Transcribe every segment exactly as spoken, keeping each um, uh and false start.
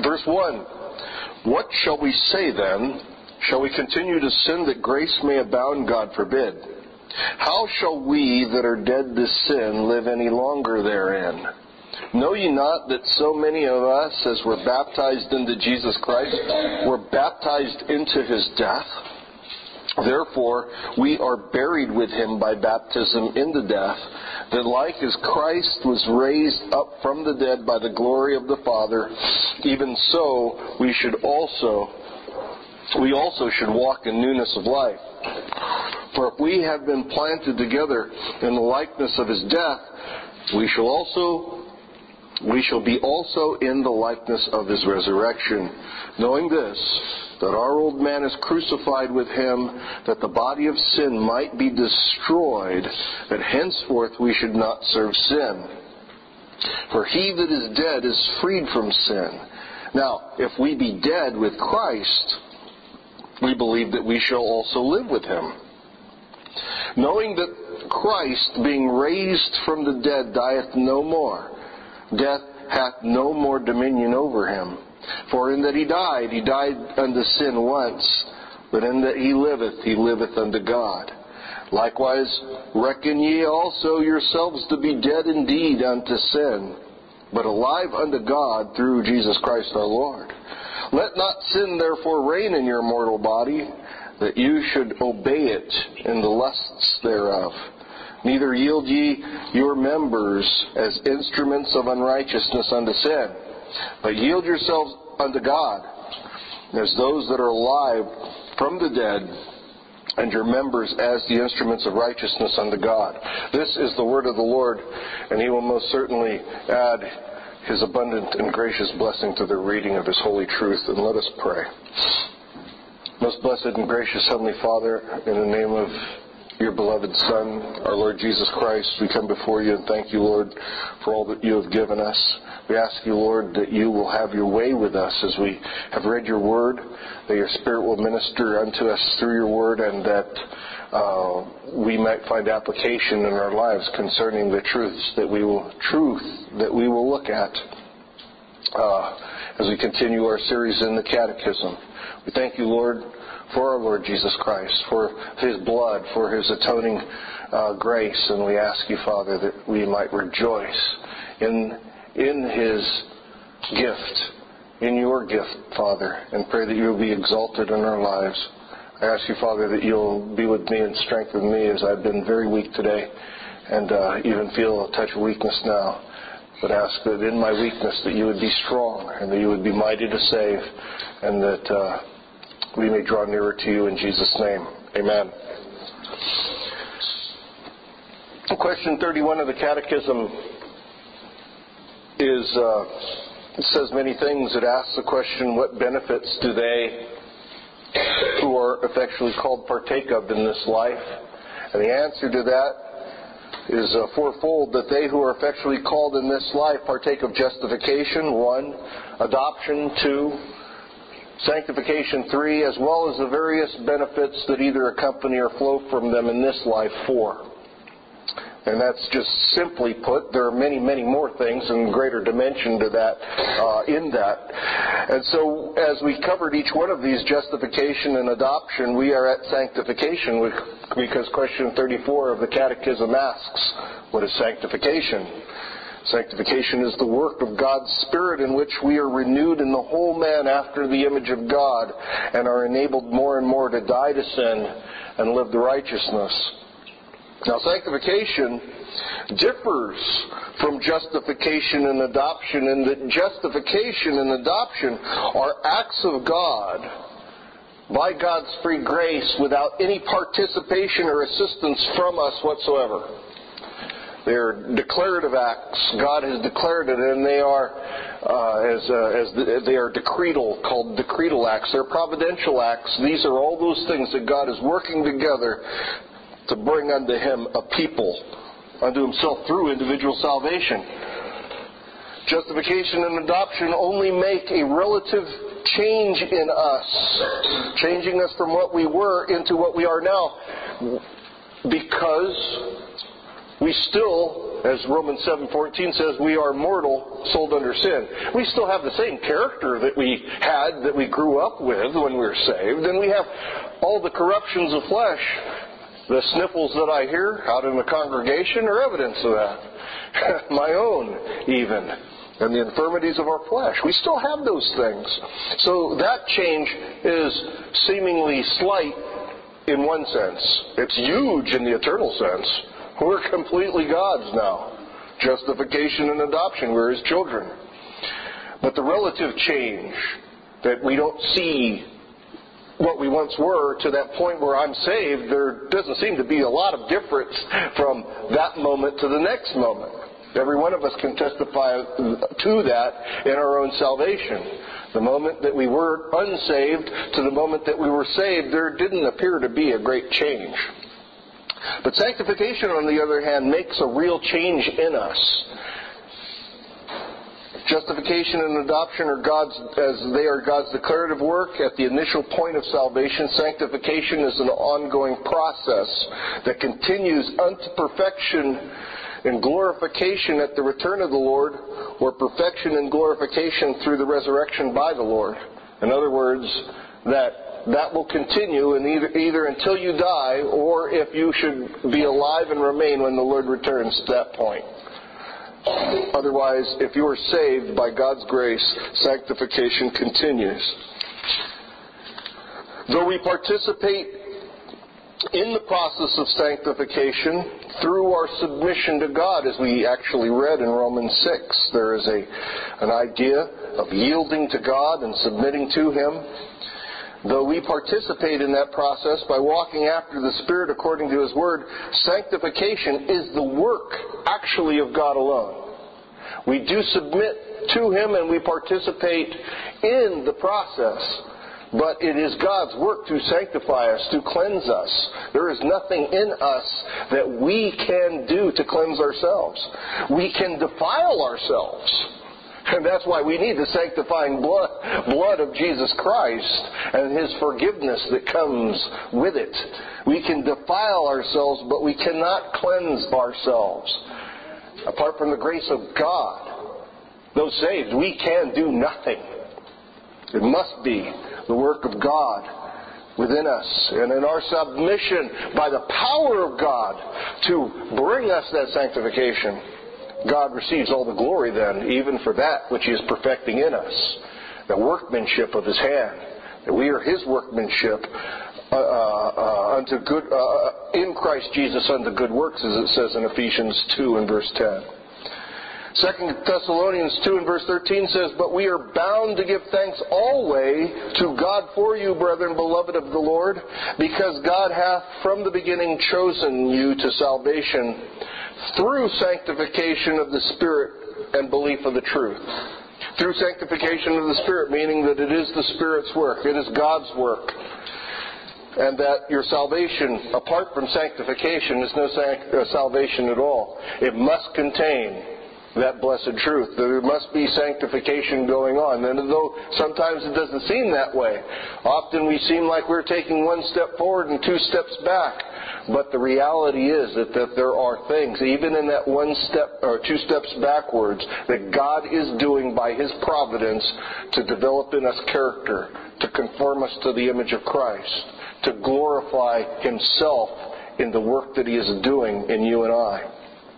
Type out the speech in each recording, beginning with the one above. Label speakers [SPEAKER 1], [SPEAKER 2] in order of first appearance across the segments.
[SPEAKER 1] Verse one, what shall we say then? Shall we continue to sin that grace may abound? God forbid. How shall we that are dead to sin live any longer therein? Know ye not that so many of us as were baptized into Jesus Christ were baptized into his death? Therefore we are buried with him by baptism into death, that like as Christ was raised up from the dead by the glory of the Father, even so we should also we also should walk in newness of life. For if we have been planted together in the likeness of his death, we shall also we shall be also in the likeness of his resurrection, knowing this, that our old man is crucified with him, that the body of sin might be destroyed, that henceforth we should not serve sin. For he that is dead is freed from sin. Now, if we be dead with Christ, we believe that we shall also live with him, knowing that Christ, being raised from the dead, dieth no more. Death hath no more dominion over him. For in that he died, he died unto sin once, but in that he liveth, he liveth unto God. Likewise, reckon ye also yourselves to be dead indeed unto sin, but alive unto God through Jesus Christ our Lord. Let not sin therefore reign in your mortal body, that you should obey it in the lusts thereof. Neither yield ye your members as instruments of unrighteousness unto sin, but yield yourselves unto God, as those that are alive from the dead, and your members as the instruments of righteousness unto God. This is the word of the Lord, and he will most certainly add his abundant and gracious blessing to the reading of his holy truth. And let us pray. Most blessed and gracious Heavenly Father, in the name of your beloved Son, our Lord Jesus Christ, we come before you and thank you, Lord, for all that you have given us. We ask you, Lord, that you will have your way with us as we have read your word, that your Spirit will minister unto us through your word, and that uh, we might find application in our lives concerning the truths that we will truth that we will look at uh, as we continue our series in the Catechism. We thank you, Lord, for our Lord Jesus Christ, for his blood, for his atoning uh, grace, and we ask you, Father, that we might rejoice in in his gift, in your gift, Father, and pray that you will be exalted in our lives. I ask you, Father, that you'll be with me and strengthen me, as I've been very weak today and uh, even feel a touch of weakness now. But ask that in my weakness that you would be strong and that you would be mighty to save, and that uh, we may draw nearer to you in Jesus' name. Amen. Question thirty-one of the Catechism is, uh, it says many things. It asks the question, what benefits do they who are effectually called partake of in this life? And the answer to that is uh, fourfold, that they who are effectually called in this life partake of justification, one, adoption, two, sanctification, three, as well as the various benefits that either accompany or flow from them in this life, four. And that's just simply put. There are many, many more things and greater dimension to that, uh, in that. And so as we covered each one of these, justification and adoption, we are at sanctification, because question thirty-four of the Catechism asks, what is sanctification? Sanctification is the work of God's Spirit in which we are renewed in the whole man after the image of God and are enabled more and more to die to sin and live the righteousness. Now, sanctification differs from justification and adoption in that justification and adoption are acts of God by God's free grace without any participation or assistance from us whatsoever. They are declarative acts. God has declared it, and they are uh, as uh, as the, they are decretal, called decretal acts. They're providential acts. These are all those things that God is working together to bring unto him a people, unto himself through individual salvation. Justification and adoption only make a relative change in us, changing us from what we were into what we are now, because We still, as Romans seven fourteen says, we are mortal, sold under sin. We still have the same character that we had, that we grew up with when we were saved. And we have all the corruptions of flesh. The sniffles that I hear out in the congregation are evidence of that. My own, even. And the infirmities of our flesh. We still have those things. So that change is seemingly slight in one sense. It's huge in the eternal sense. We're completely God's now. Justification and adoption, we're His children. But the relative change, that we don't see what we once were to that point where I'm saved, there doesn't seem to be a lot of difference from that moment to the next moment. Every one of us can testify to that in our own salvation. The moment that we were unsaved to the moment that we were saved, there didn't appear to be a great change. But sanctification, on the other hand, makes a real change in us. Justification and adoption are God's, as they are God's declarative work at the initial point of salvation. Sanctification is an ongoing process that continues unto perfection and glorification at the return of the Lord, or perfection and glorification through the resurrection by the Lord. In other words, that that will continue in either, either until you die, or if you should be alive and remain when the Lord returns to that point. Otherwise, if you are saved by God's grace, sanctification continues. Though we participate in the process of sanctification through our submission to God, as we actually read in Romans six, there is a an idea of yielding to God and submitting to Him. Though we participate in that process by walking after the Spirit according to His Word, sanctification is the work actually of God alone. We do submit to Him and we participate in the process, but it is God's work to sanctify us, to cleanse us. There is nothing in us that we can do to cleanse ourselves. We can defile ourselves. And that's why we need the sanctifying blood, blood of Jesus Christ and His forgiveness that comes with it. We can defile ourselves, but we cannot cleanse ourselves. Apart from the grace of God, those saved, we can do nothing. It must be the work of God within us and in our submission by the power of God to bring us that sanctification. God receives all the glory then, even for that which He is perfecting in us, the workmanship of His hand, that we are His workmanship uh, uh, unto good uh, in Christ Jesus unto good works, as it says in Ephesians two and verse ten. Second Thessalonians two and verse thirteen says, "But we are bound to give thanks always to God for you, brethren, beloved of the Lord, because God hath from the beginning chosen you to salvation through sanctification of the Spirit and belief of the truth." Through sanctification of the Spirit, meaning that it is the Spirit's work, it is God's work. And that your salvation, apart from sanctification, is no sanct- uh, salvation at all. It must contain that blessed truth. There must be sanctification going on. And though sometimes it doesn't seem that way, often we seem like we're taking one step forward and two steps back. But the reality is that, that there are things, even in that one step or two steps backwards, that God is doing by His providence to develop in us character, to conform us to the image of Christ, to glorify Himself in the work that He is doing in you and I.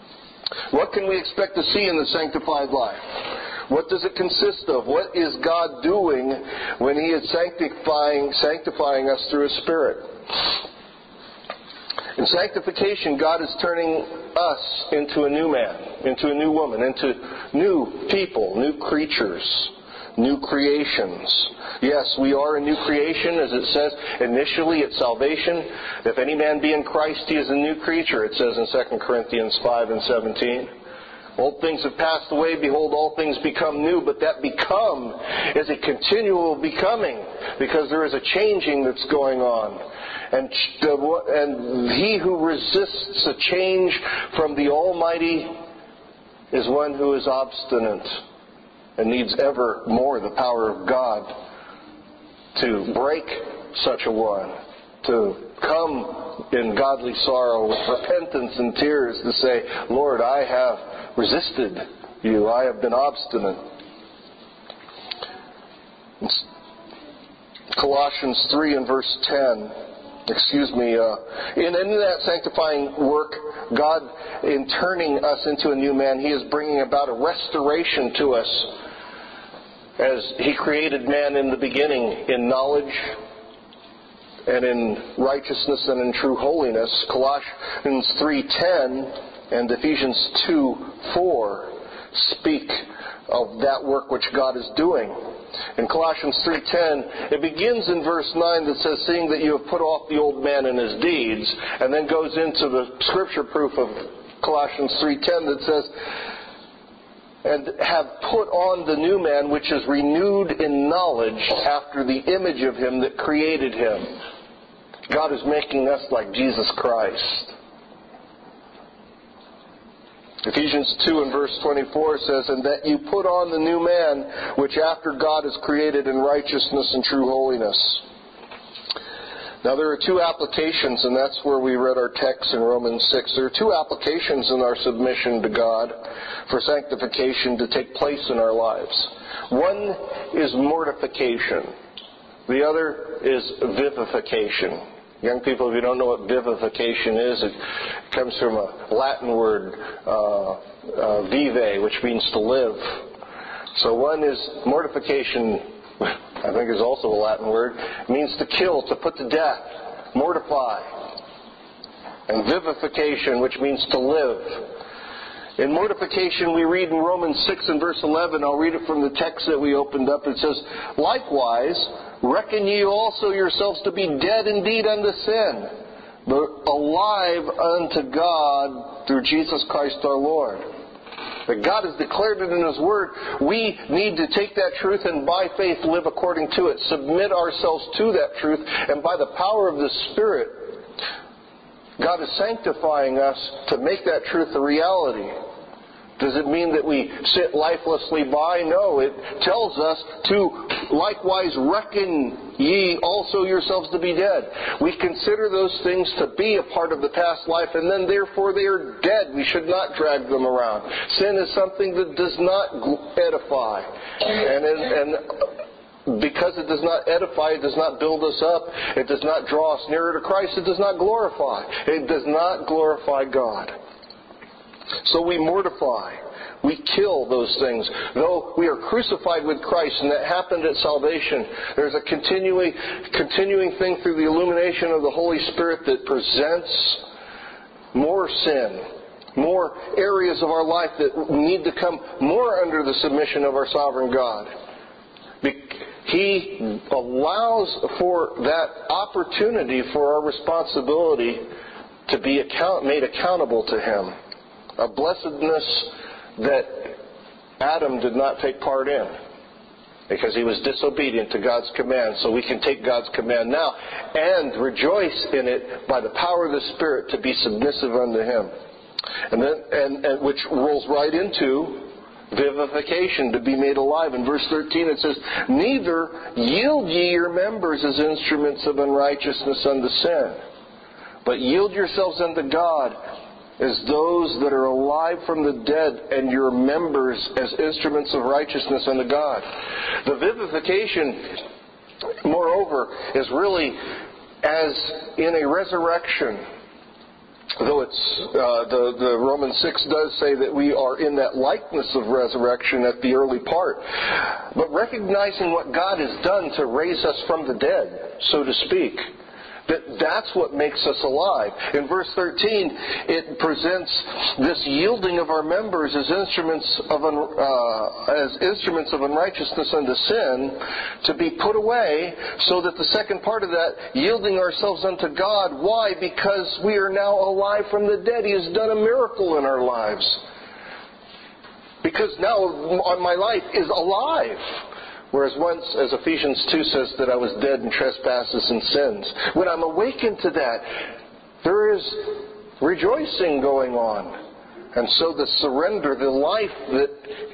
[SPEAKER 1] What can we expect to see in the sanctified life? What does it consist of? What is God doing when He is sanctifying, sanctifying us through His Spirit? In sanctification, God is turning us into a new man, into a new woman, into new people, new creatures, new creations. Yes, we are a new creation, as it says initially at salvation. If any man be in Christ, he is a new creature, it says in Second Corinthians five and seventeen. Old things have passed away, behold, all things become new. But that become is a continual becoming, because there is a changing that's going on. And, and he who resists a change from the Almighty is one who is obstinate and needs ever more the power of God to break such a one, to come in godly sorrow with repentance and tears to say, Lord, I have resisted you. I have been obstinate. Colossians three and verse ten. Excuse me. Uh, in, in that sanctifying work, God, in turning us into a new man, He is bringing about a restoration to us as He created man in the beginning in knowledge and in righteousness and in true holiness. Colossians three ten and Ephesians two four speak of that work which God is doing. In Colossians three ten, it begins in verse nine that says, seeing that you have put off the old man and his deeds, and then goes into the scripture proof of Colossians three ten that says, and have put on the new man which is renewed in knowledge after the image of him that created him. God is making us like Jesus Christ. Ephesians two and verse twenty-four says, and that you put on the new man, which after God is created in righteousness and true holiness. Now there are two applications, and that's where we read our text in Romans six. There are two applications in our submission to God for sanctification to take place in our lives. One is mortification. The other is vivification. Young people, if you don't know what vivification is, it comes from a Latin word, uh, uh, vive, which means to live. So one is mortification, I think is also a Latin word. It means to kill, to put to death, mortify. And vivification, which means to live. In mortification, we read in Romans six and verse eleven, I'll read it from the text that we opened up. It says, likewise, reckon ye also yourselves to be dead indeed unto sin, but alive unto God through Jesus Christ our Lord. That God has declared it in His Word. We need to take that truth and by faith live according to it. Submit ourselves to that truth, and by the power of the Spirit, God is sanctifying us to make that truth a reality. Does it mean that we sit lifelessly by? No, it tells us to likewise reckon ye also yourselves to be dead. We consider those things to be a part of the past life, and then therefore they are dead. We should not drag them around. Sin is something that does not edify. And, and because it does not edify, it does not build us up, it does not draw us nearer to Christ, it does not glorify. It does not glorify God. So we mortify. We kill those things. Though we are crucified with Christ, and that happened at salvation, there's a continuing, continuing thing through the illumination of the Holy Spirit that presents more sin, more areas of our life that need to come more under the submission of our sovereign God. He allows for that opportunity for our responsibility to be account, made accountable to Him. A blessedness that Adam did not take part in because he was disobedient to God's command. So we can take God's command now and rejoice in it by the power of the Spirit to be submissive unto Him. And then, and, and which rolls right into vivification, to be made alive. In verse thirteen it says, neither yield ye your members as instruments of unrighteousness unto sin, but yield yourselves unto God as those that are alive from the dead, and your members as instruments of righteousness unto God. The vivification, moreover, is really as in a resurrection. Though it's uh, the, the Romans six does say that we are in that likeness of resurrection at the early part. But recognizing what God has done to raise us from the dead, so to speak, that that's what makes us alive. In verse thirteen, it presents this yielding of our members as instruments of un, uh, as instruments of unrighteousness unto sin, to be put away, so that the second part of that, yielding ourselves unto God. Why? Because we are now alive from the dead. He has done a miracle in our lives. Because now my life is alive. Whereas once, as Ephesians two says, that I was dead in trespasses and sins. When I'm awakened to that, there is rejoicing going on. And so the surrender, the life that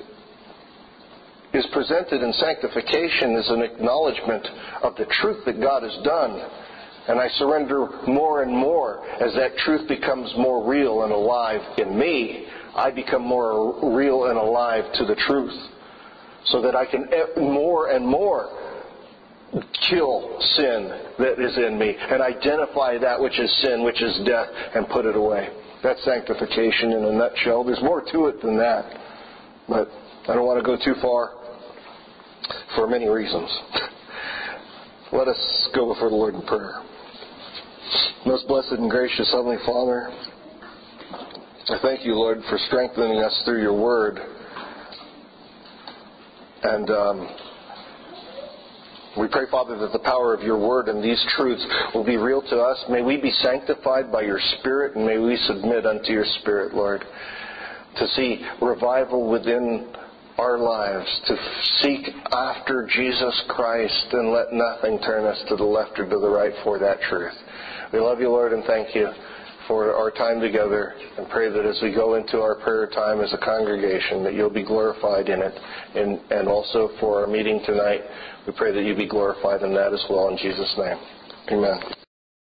[SPEAKER 1] is presented in sanctification is an acknowledgement of the truth that God has done. And I surrender more and more as that truth becomes more real and alive in me. I become more real and alive to the truth, so that I can more and more kill sin that is in me and identify that which is sin, which is death, and put it away. That's sanctification in a nutshell. There's more to it than that, but I don't want to go too far for many reasons. Let us go before the Lord in prayer. Most blessed and gracious Heavenly Father, I thank you, Lord, for strengthening us through your word. And um, we pray, Father, that the power of your word and these truths will be real to us. May we be sanctified by your Spirit, and may we submit unto your Spirit, Lord, to see revival within our lives, to seek after Jesus Christ and let nothing turn us to the left or to the right for that truth. We love you, Lord, and thank you for our time together, and pray that as we go into our prayer time as a congregation, that you'll be glorified in it. And, and also for our meeting tonight, we pray that you be glorified in that as well, in Jesus' name. Amen.